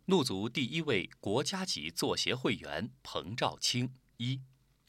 怒族第一位国家级作协会员彭肇清一。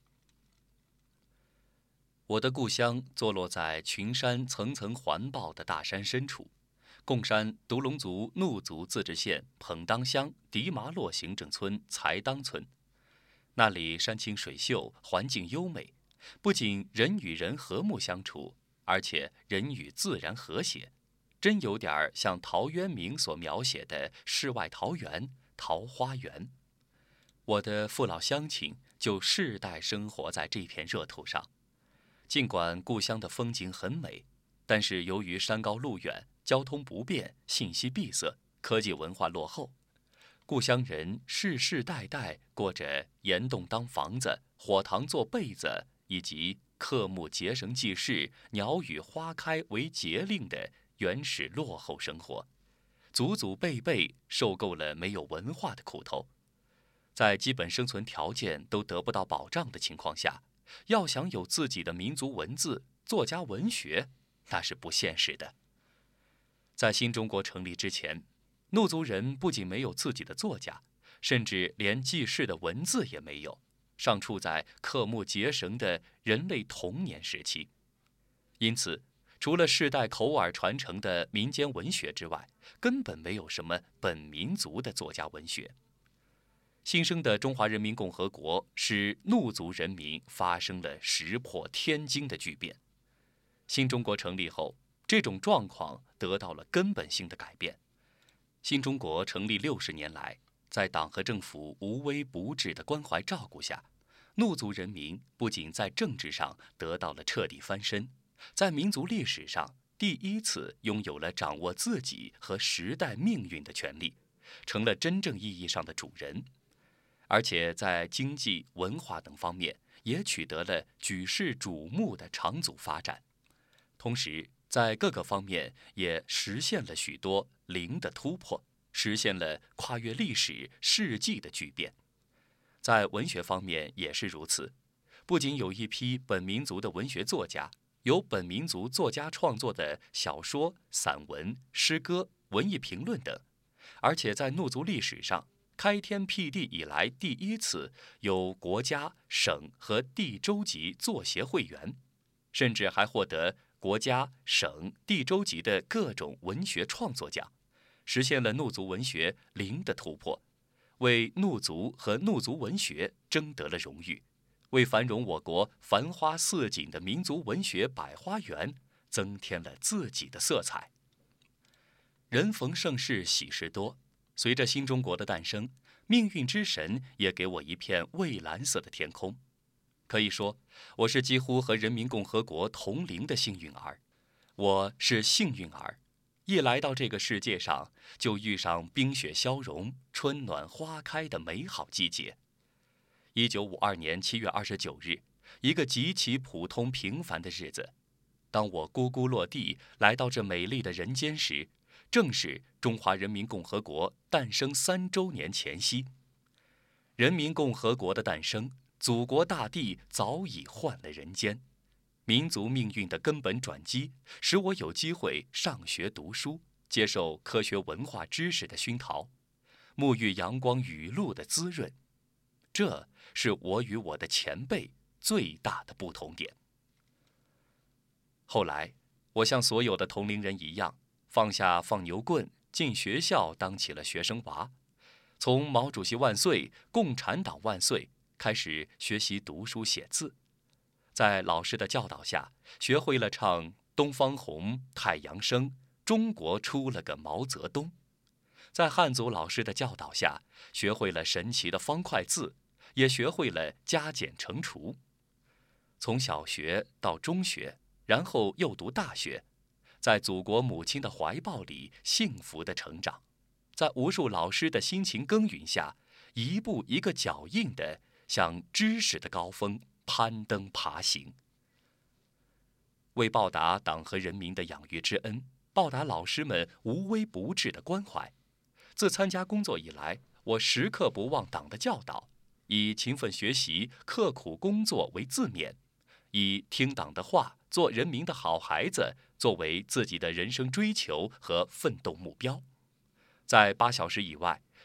我的故乡坐落在群山层层环抱的大山深处，贡山独龙族怒族自治县彭当乡迪麻洛行政村才当村。那里山清水秀，环境优美，不仅人与人和睦相处，而且人与自然和谐，真有点像陶渊明所描写的世外桃源、桃花源。我的父老乡亲就世代生活在这片热土上。尽管故乡的风景很美，但是由于山高路远，交通不便，信息闭塞，科技文化落后，故乡人世世代代过着岩洞当房子、火塘做被子，以及刻木结绳记事、鸟语花开为节令的原始落后生活，祖祖辈辈受够了没有文化的苦头。在基本生存条件都得不到保障的情况下，要想有自己的民族文字、作家文学，那是不现实的。在新中国成立之前，怒族人不仅没有自己的作家，甚至连记事的文字也没有，尚处在刻木结绳的人类童年时期。因此，除了世代口耳传承的民间文学之外，根本没有什么本民族的作家文学。新生的中华人民共和国使怒族人民发生了石破天惊的巨变。新中国成立后，这种状况得到了根本性的改变。新中国成立60年来，在党和政府无微不至的关怀照顾下，怒族人民不仅在政治上得到了彻底翻身，在民族历史上第一次拥有了掌握自己和时代命运的权利，成了真正意义上的主人。而且在经济、文化等方面也取得了举世瞩目的长足发展，同时在各个方面也实现了许多零的突破，实现了跨越历史、世纪的巨变。在文学方面也是如此，不仅有一批本民族的文学作家，有本民族作家创作的小说、散文、诗歌、文艺评论等，而且在怒族历史上开天辟地以来第一次有国家、省和地州级作协会员，甚至还获得国家、省、地州级的各种文学创作奖，实现了怒族文学零的突破，为怒族和怒族文学争得了荣誉，为繁荣我国繁花似锦的民族文学百花园增添了自己的色彩。人逢盛世喜事多，随着新中国的诞生，命运之神也给我一片蔚蓝色的天空。可以说，我是几乎和人民共和国同龄的幸运儿。我是幸运儿，一来到这个世界上，就遇上冰雪消融、春暖花开的美好季节。1952年7月29日，一个极其普通平凡的日子，当我咕咕落地来到这美丽的人间时，正是中华人民共和国诞生3周年前夕。人民共和国的诞生，祖国大地早已换了人间。民族命运的根本转机，使我有机会上学读书，接受科学文化知识的熏陶，沐浴阳光雨露的滋润。这是我与我的前辈最大的不同点。后来，我像所有的同龄人一样，放下放牛棍，进学校当起了学生娃，从毛主席万岁、共产党万岁开始学习读书写字，在老师的教导下，学会了唱《东方红》《太阳升》，中国出了个毛泽东。在汉族老师的教导下，学会了神奇的方块字，也学会了加减乘除。从小学到中学，然后又读大学，在祖国母亲的怀抱里幸福的成长，在无数老师的辛勤耕耘下，一步一个脚印地向知识的高峰攀登爬行。为报答党和人民的养育之恩，报答老师们无微不至的关怀，自参加工作以来，我时刻不忘党的教导，以勤奋学习、刻苦工作为自勉，以听党的话、做人民的好孩子作为自己的人生追求和奋斗目标。在8小时以外，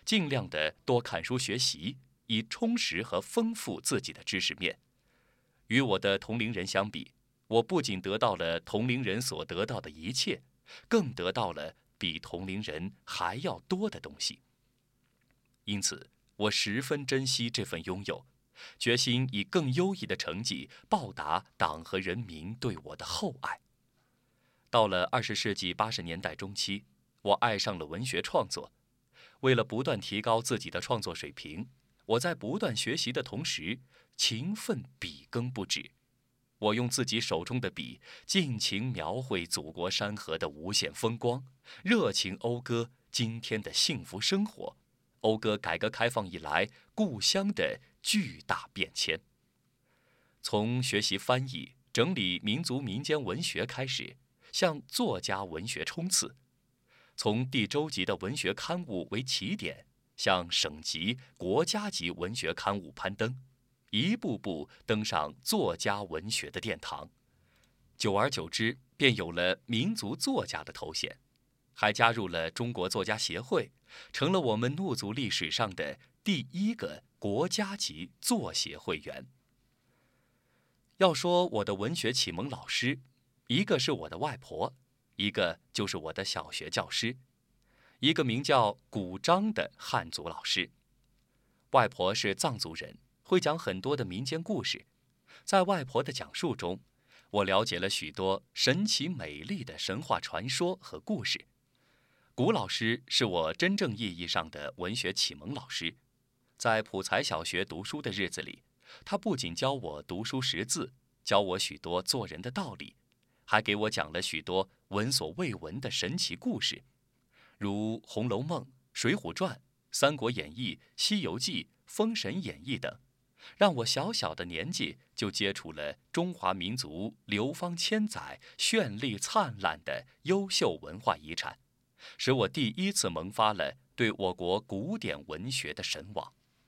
尽量的多看书学习，以充实和丰富自己的知识面。与我的同龄人相比，我不仅得到了同龄人所得到的一切，更得到了比同龄人还要多的东西。因此，我十分珍惜这份拥有，决心以更优异的成绩报答党和人民对我的厚爱。到了20世纪80年代中期，我爱上了文学创作。为了不断提高自己的创作水平，我在不断学习的同时，勤奋笔耕不止。我用自己手中的笔，尽情描绘祖国山河的无限风光，热情讴歌今天的幸福生活，讴歌改革开放以来故乡的巨大变迁。从学习翻译、整理民族民间文学开始，向作家文学冲刺；从地州级的文学刊物为起点，向省级、国家级文学刊物攀登，一步步登上作家文学的殿堂。久而久之，便有了民族作家的头衔，还加入了中国作家协会，成了我们怒族历史上的第一个国家级作协会员。要说我的文学启蒙老师，一个是我的外婆，一个就是我的小学教师，一个名叫古章的汉族老师。外婆是藏族人，会讲很多的民间故事。在外婆的讲述中，我了解了许多神奇美丽的神话传说和故事。古老师是我真正意义上的文学启蒙老师。在普才小学读书的日子里，他不仅教我读书识字，教我许多做人的道理，还给我讲了许多闻所未闻的神奇故事，如《红楼梦》、《水浒传》、《三国演义》、《西游记》、《封神演义》等，让我小小的年纪就接触了中华民族流芳千载、绚丽灿烂的优秀文化遗产，使我第一次萌发了对我国古典文学的神往。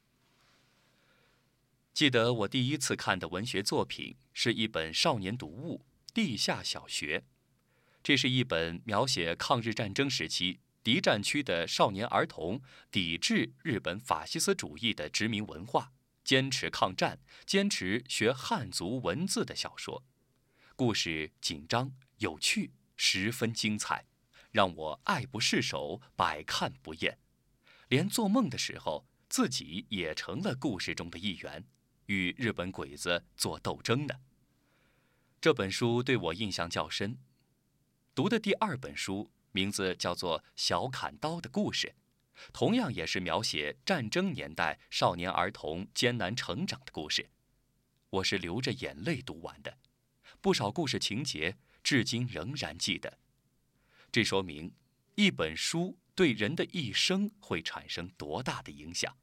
记得我第一次看的文学作品是一本少年读物《地下小学》，这是一本描写抗日战争时期敌占区的少年儿童抵制日本法西斯主义的殖民文化，坚持抗战，坚持学汉族文字的小说。故事紧张有趣，十分精彩，让我爱不释手，百看不厌。连做梦的时候，自己也成了故事中的一员，与日本鬼子做斗争呢。这本书对我印象较深。读的第二本书名字叫做《小砍刀的故事》，同样也是描写战争年代少年儿童艰难成长的故事。我是流着眼泪读完的，不少故事情节至今仍然记得。这说明一本书对人的一生会产生多大的影响。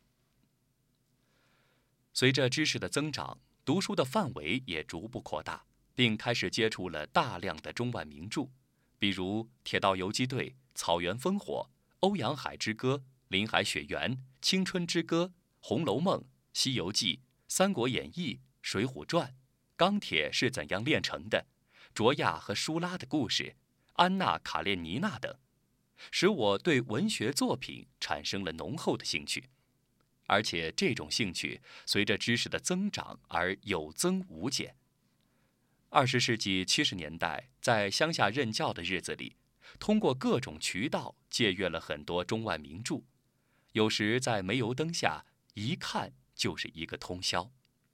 随着知识的增长，读书的范围也逐步扩大，并开始接触了大量的中外名著，比如《铁道游击队》《草原烽火》《欧阳海之歌》《林海雪原》《青春之歌》《红楼梦》《西游记》《三国演义》《水浒传》《钢铁是怎样炼成的》卓娅和舒拉的故事、安娜·卡列尼娜等，使我对文学作品产生了浓厚的兴趣。而且这种兴趣随着知识的增长而有增无减。20世纪70年代，在乡下任教的日子里，通过各种渠道借阅了很多中外名著，有时在煤油灯下一看就是一个通宵。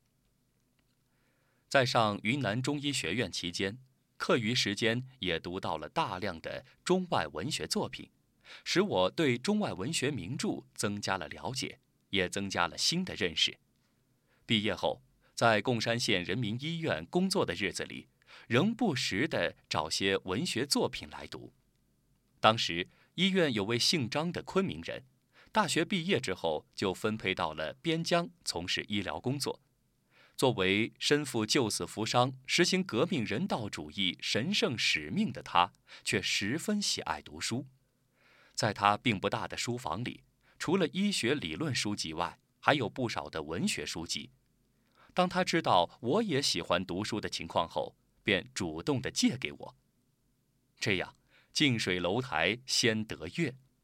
在上云南中医学院期间，课余时间也读到了大量的中外文学作品，使我对中外文学名著增加了了解，也增加了新的认识。毕业后，在贡山县人民医院工作的日子里，仍不时地找些文学作品来读。当时医院有位姓张的昆明人，大学毕业之后就分配到了边疆从事医疗工作。作为身负救死扶伤、实行革命人道主义神圣使命的他，却十分喜爱读书。在他并不大的书房里，除了医学理论书籍外，还有不少的文学书籍。当他知道我也喜欢读书的情况后，便主动地借给我。这样，近水楼台先得月。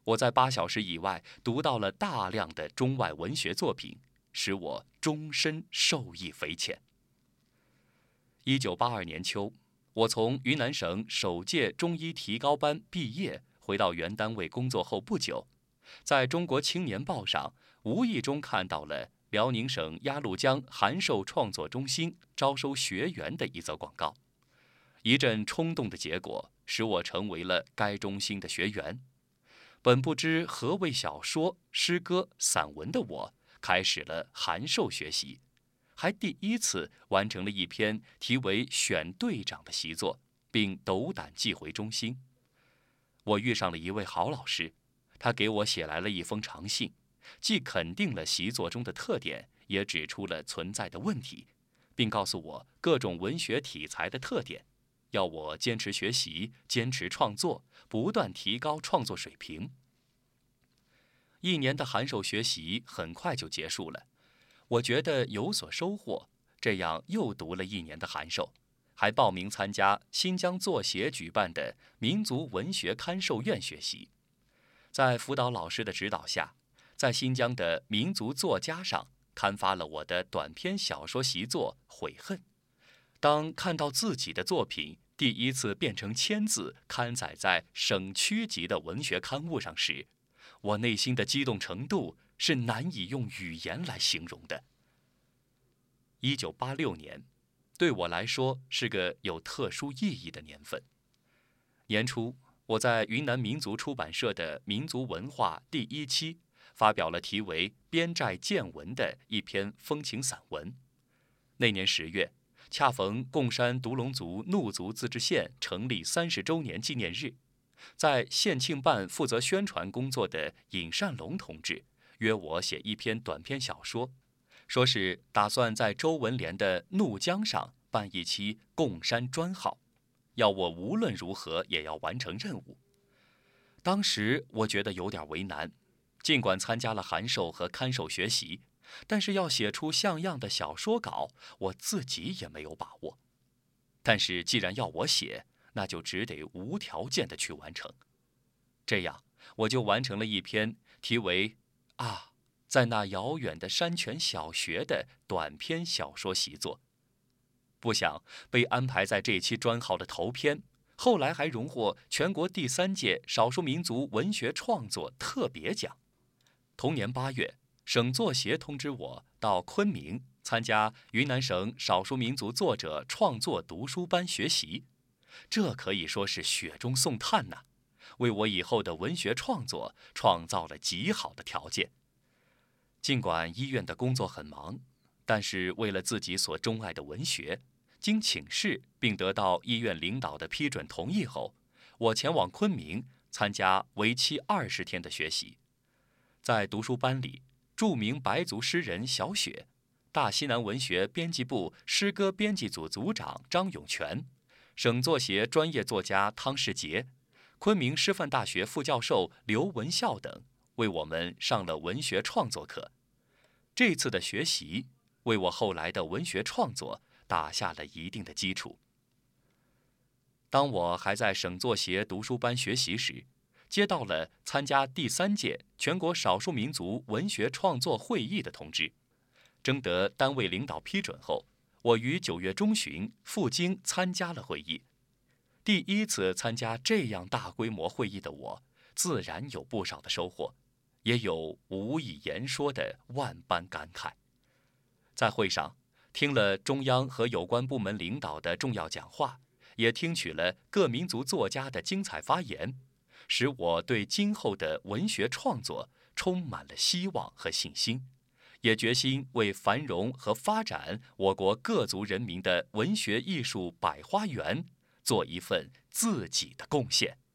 我在8小时以外读到了大量的中外文学作品，使我终身受益匪浅。1982年秋，我从云南省首届中医提高班毕业，回到原单位工作后不久，在中国青年报上无意中看到了辽宁省鸭绿江函授创作中心招收学员的一则广告。一阵冲动的结果，使我成为了该中心的学员。本不知何谓小说、诗歌、散文的我，开始了函授学习，还第一次完成了一篇题为《选队长》的习作，并斗胆寄回中心。我遇上了一位好老师，他给我写来了一封长信，既肯定了习作中的特点，也指出了存在的问题，并告诉我各种文学题材的特点，要我坚持学习，坚持创作，不断提高创作水平。1年的函授学习很快就结束了，我觉得有所收获，这样又读了1年的函授，还报名参加新疆作协举办的民族文学刊授院学习。在辅导老师的指导下，在新疆的民族作家上刊发了我的短篇小说习作《悔恨》。当看到自己的作品第一次变成签字刊载在省区级的文学刊物上时，我内心的激动程度是难以用语言来形容的。1986年，对我来说是个有特殊意义的年份。年初，我在云南民族出版社的民族文化第1期发表了题为《边寨见闻》的一篇风情散文。那年10月，恰逢贡山独龙族怒族自治县成立30周年纪念日，在县庆办负责宣传工作的尹善龙同志约我写一篇短篇小说，说是打算在周文联的怒江上办一期贡山专号，要我无论如何也要完成任务。当时我觉得有点为难，尽管参加了函授和刊授学习，但是要写出像样的小说稿，我自己也没有把握。但是既然要我写，那就只得无条件的去完成。这样，我就完成了一篇题为《在那遥远的山泉小学》的短篇小说习作。不想被安排在这期专号的头篇，后来还荣获全国第3届少数民族文学创作特别奖。同年8月，省作协通知我到昆明参加云南省少数民族作者创作读书班学习，这可以说是雪中送炭呐，为我以后的文学创作创造了极好的条件。尽管医院的工作很忙，但是为了自己所钟爱的文学，经请示并得到医院领导的批准同意后，我前往昆明参加为期20天的学习。在读书班里，著名白族诗人小雪、大西南文学编辑部诗歌编辑组组长张永全、省作协专业作家汤世杰、昆明师范大学副教授刘文孝等为我们上了文学创作课。这次的学习为我后来的文学创作打下了一定的基础。当我还在省作协读书班学习时，接到了参加第3届全国少数民族文学创作会议的通知。征得单位领导批准后，我于9月中旬赴京参加了会议。第一次参加这样大规模会议的我，自然有不少的收获，也有无以言说的万般感慨。在会上，听了中央和有关部门领导的重要讲话，也听取了各民族作家的精彩发言，使我对今后的文学创作充满了希望和信心，也决心为繁荣和发展我国各族人民的文学艺术百花园做一份自己的贡献。